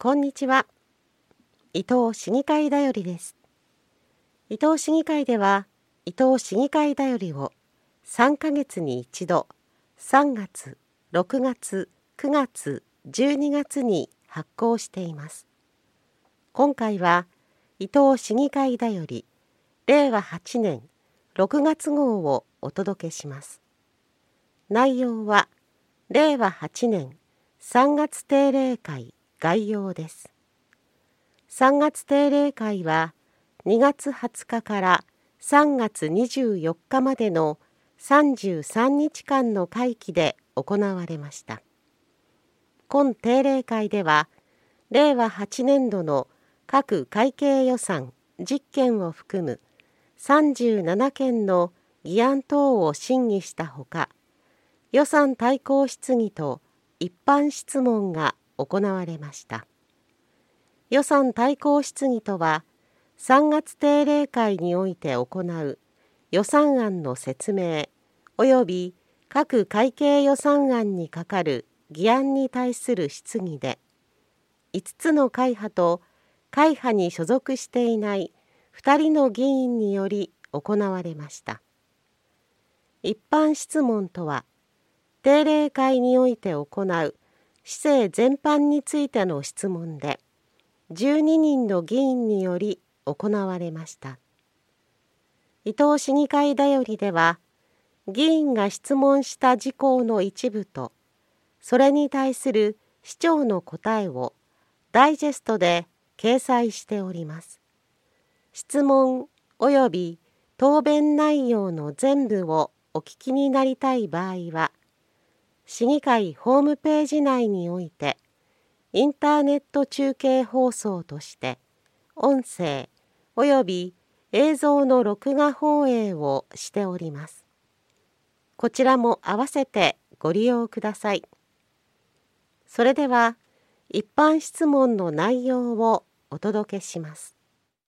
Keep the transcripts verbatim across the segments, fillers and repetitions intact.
こんにちは。伊藤市議会だよりです。伊藤市議会では、伊藤市議会だよりをさんかげつに一度、さんがつ、ろくがつ、くがつ、じゅうにがつに発行しています。今回は、伊藤市議会だよりれいわはちねんろくがつ号をお届けします。内容は、れいわはちねんさんがつ定例会概要です。さんがつ定例会はにがつはつかからさんがつにじゅうよっかまでのさんじゅうさんにちかんの会期で行われました。今定例会では、れいわはちねんどの各会計予算じっけんを含むさんじゅうななけんの議案等を審議したほか、予算大綱質疑と一般質問が行われました。予算大綱質疑とは、さんがつ定例会において行う予算案の説明及び各会計予算案にかかる議案に対する質疑で、いつつの会派と会派に所属していないふたりの議員により行われました。一般質問とは、定例会において行う市政全般についての質問で、じゅうににんの議員により行われました。伊藤市議会だよりでは、議員が質問した事項の一部と、それに対する市長の答えをダイジェストで掲載しております。質問及び答弁内容の全部をお聞きになりたい場合は、市議会ホームページ内において、インターネット中継放送として、音声及び映像の録画放映をしております。こちらも合わせてご利用ください。それでは、一般質問の内容をお届けします。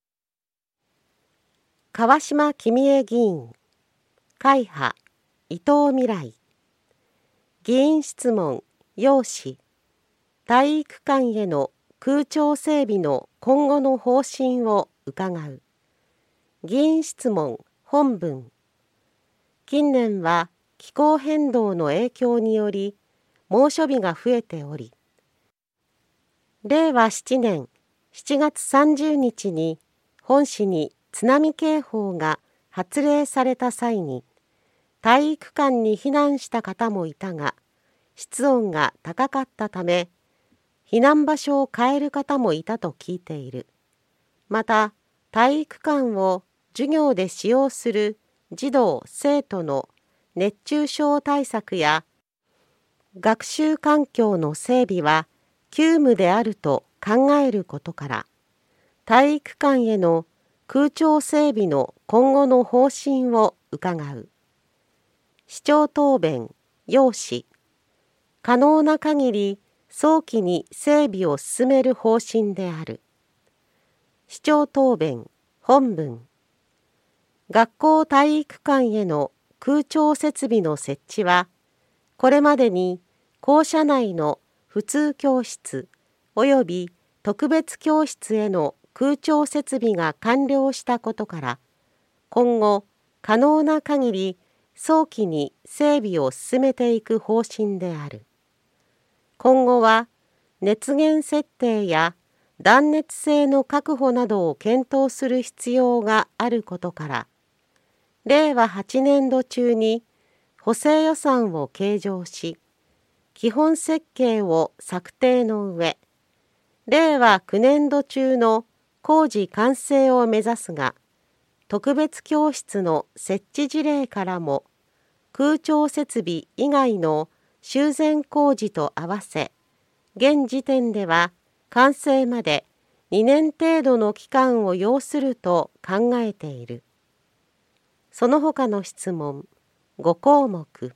川島君江議員、会派、伊藤未来。議員質問、要旨。体育館への空調整備の今後の方針を伺う。議員質問、本文。近年は気候変動の影響により猛暑日が増えており、れいわななねんしちがつさんじゅうにちに本市に津波警報が発令された際に、体育館に避難した方もいたが、室温が高かったため、避難場所を変える方もいたと聞いている。また、体育館を授業で使用する児童・生徒の熱中症対策や学習環境の整備は急務であると考えることから、体育館への空調整備の今後の方針を伺う。市長答弁、要旨。可能な限り早期に整備を進める方針である。市長答弁、本文。学校体育館への空調設備の設置は、これまでに校舎内の普通教室及び特別教室への空調設備が完了したことから、今後可能な限り早期に整備を進めていく方針である。今後は熱源設定や断熱性の確保などを検討する必要があることから、れいわはちねんど中に補正予算を計上し、基本設計を策定の上、れいわきゅうねんど中の工事完成を目指すが、特別教室の設置事例からも、空調設備以外の修繕工事と合わせ、現時点では完成までにねん程度の期間を要すると考えている。その他の質問ごこうもく。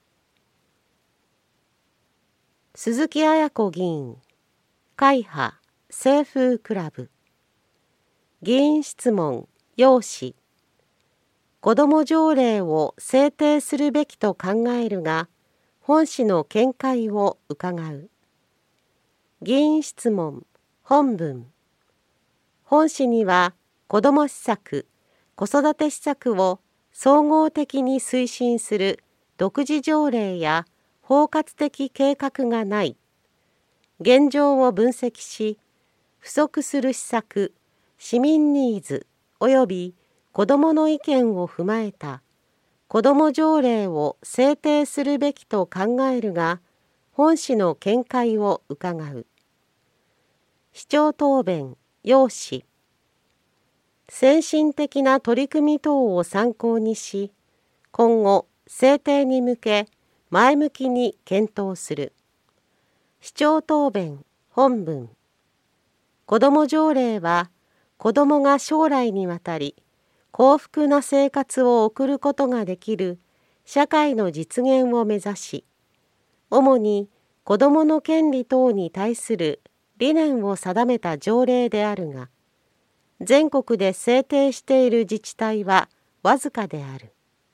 鈴木絢子議員、会派、清風クラブ。議員質問、要旨。子ども条例を制定するべきと考えるが、本市の見解を伺う。議員質問、 本文。本誌には子ども施策、子育て施策を総合的に推進する独自条例や包括的計画がない、現状を分析し、不足する施策、市民ニーズ及び子どもの意見を踏まえた子ども条例を制定するべきと考えるが、本誌の見解を伺う。市長答弁、要旨。先進的な取り組み等を参考にし、今後制定に向け前向きに検討する。市長答弁、本文。子ども条例は、子どもが将来にわたり幸福な生活を送ることができる社会の実現を目指し、主に子どもの権利等に対する理念を定めた条例であるが、全国で制定している自治体はわずかである。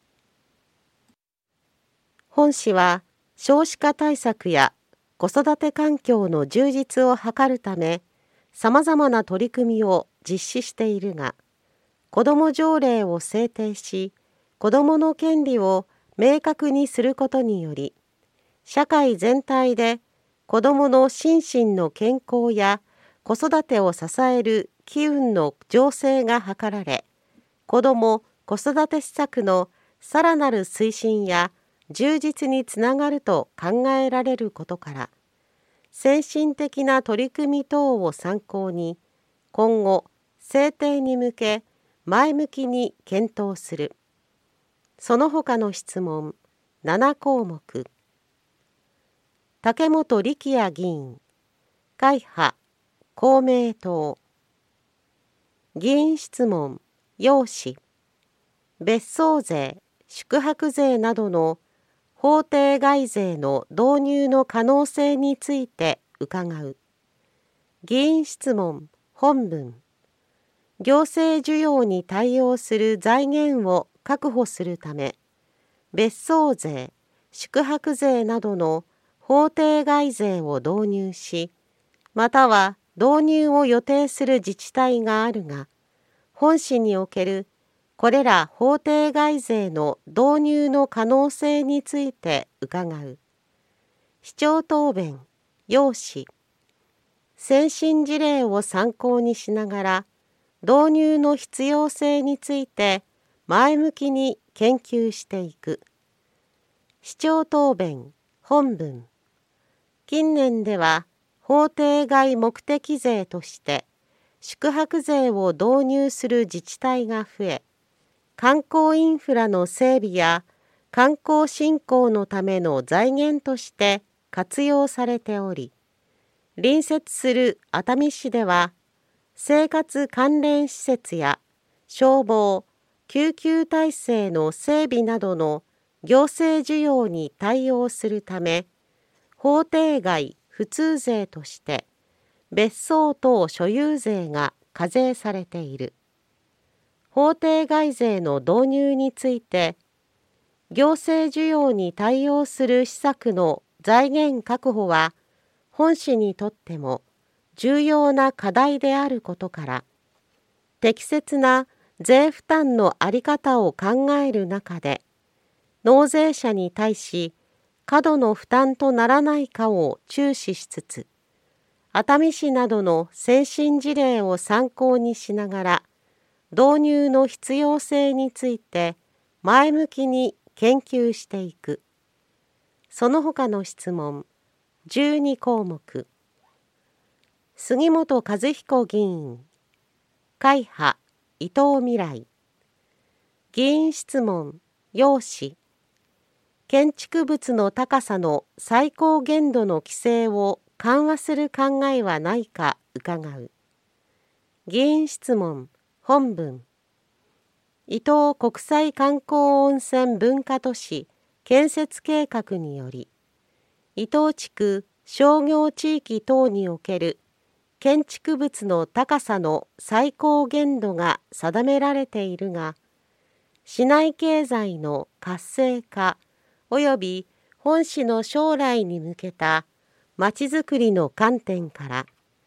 本誌は少子化対策や子育て環境の充実を図るため、さまざまな取り組みを実施しているが、子ども条例を制定し、子どもの権利を明確にすることにより、社会全体で子どもの心身の健康や子育てを支える機運の醸成が図られ、子ども・子育て施策のさらなる推進や充実につながると考えられることから、先進的な取り組み等を参考に、今後制定に向け前向きに検討する。その他の質問なな項目。竹本力也議員、会派、公明党。議員質問、要旨。別荘税、宿泊税などの法定外税の導入の可能性について伺う。議員質問、本文。行政需要に対応する財源を確保するため、別荘税、宿泊税などの法定外税を導入し、または導入を予定する自治体があるが、本誌におけるこれら法定外税の導入の可能性について伺う。市長答弁、要旨。先進事例を参考にしながら、導入の必要性について前向きに研究していく。市長答弁、本文。近年では法定外目的税として宿泊税を導入する自治体が増え、観光インフラの整備や観光振興のための財源として活用されており、隣接する熱海市では生活関連施設や消防・救急体制の整備などの行政需要に対応するため、法定外普通税として別荘等所有税が課税されている。法定外税の導入について、行政需要に対応する施策の財源確保は本市にとっても重要な課題であることから、適切な税負担の在り方を考える中で、納税者に対し過度の負担とならないかを注視しつつ、熱海市などの先進事例を参考にしながら、導入の必要性について前向きに研究していく。その他の質問じゅうに項目。杉本和彦議員、会派、伊藤未来。議員質問、要旨。建築物の高さの最高限度の規制を緩和する考えはないか伺う。議員質問、本文。伊東国際観光温泉文化都市建設計画により、伊東地区商業地域等における建築物の高さの最高限度が定められているが、市内経済の活性化及び本市の将来に向けたまちづくりの観点から、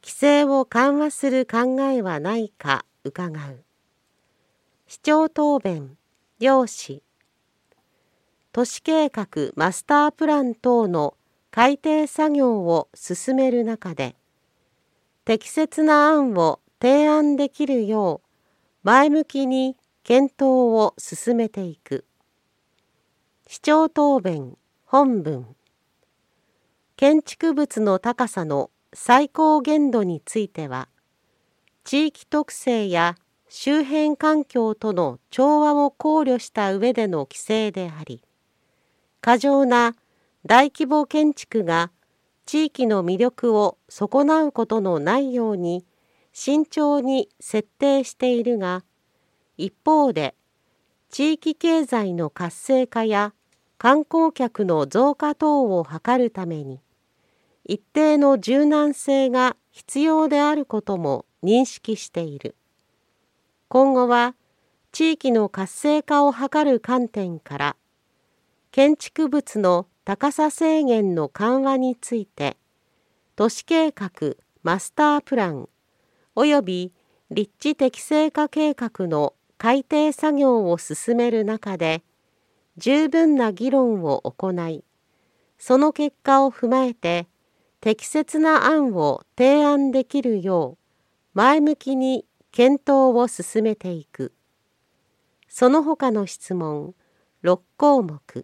規制を緩和する考えはないか伺う。市長答弁、要旨。都市計画マスタープラン等の改定作業を進める中で、適切な案を提案できるよう前向きに検討を進めていく。市長答弁本文。建築物の高さの最高限度については、地域特性や周辺環境との調和を考慮した上での規制であり、過剰な大規模建築が地域の魅力を損なうことのないように慎重に設定しているが、一方で地域経済の活性化や観光客の増加等を図るために、一定の柔軟性が必要であることも認識している。今後は地域の活性化を図る観点から、建築物の高さ制限の緩和について、都市計画マスタープランおよび立地適正化計画の改定作業を進める中で、十分な議論を行い、その結果を踏まえて、適切な案を提案できるよう、前向きに検討を進めていく。その他の質問、ろく項目。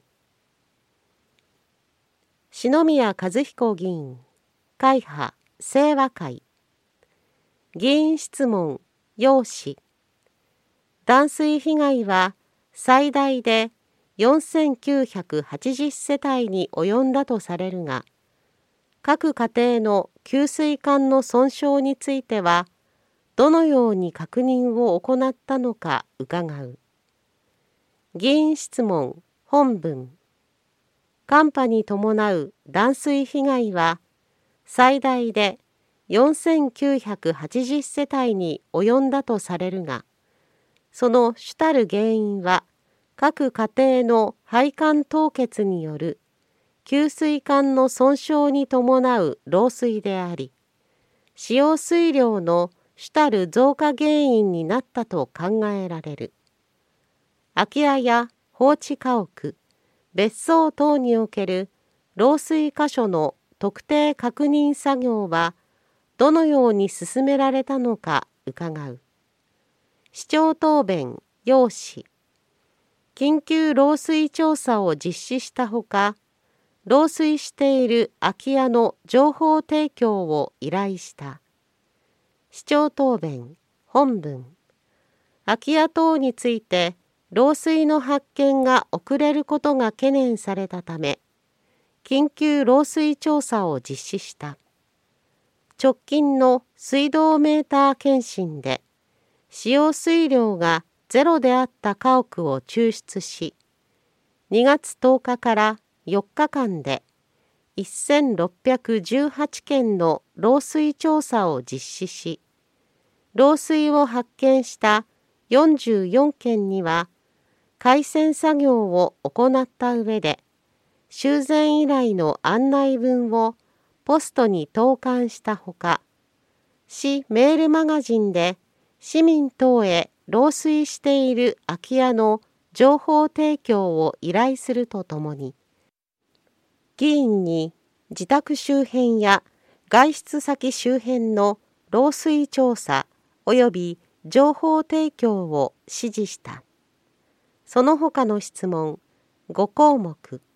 篠宮和彦議員、会派清和会。議員質問、要旨。断水被害は最大でよんせんきゅうひゃくはちじゅう世帯に及んだとされるが、各家庭の給水管の損傷については、どのように確認を行ったのか伺う。議員質問本文。寒波に伴う断水被害は、最大でよんせんきゅうひゃくはちじゅう世帯に及んだとされるが、その主たる原因は、各家庭の配管凍結による給水管の損傷に伴う漏水であり、使用水量の主たる増加原因になったと考えられる。空き家や放置家屋、別荘等における漏水箇所の特定確認作業はどのように進められたのか伺う。市長答弁要旨。緊急漏水調査を実施したほか、漏水している空き家の情報提供を依頼した。市長答弁本文。空き家等について漏水の発見が遅れることが懸念されたため、緊急漏水調査を実施した。直近の水道メーター検針で、使用水量がゼロであった家屋を抽出し、にがつとおかからよっかかんでせんろっぴゃくじゅうはちけんの漏水調査を実施し、漏水を発見したよんじゅうよんけんには、改善作業を行った上で、修繕依頼の案内文をポストに投函したほか、市メールマガジンで市民等へ漏水している空き家の情報提供を依頼するとともに、議員に自宅周辺や外出先周辺の漏水調査及び情報提供を指示した。その他の質問ご項目。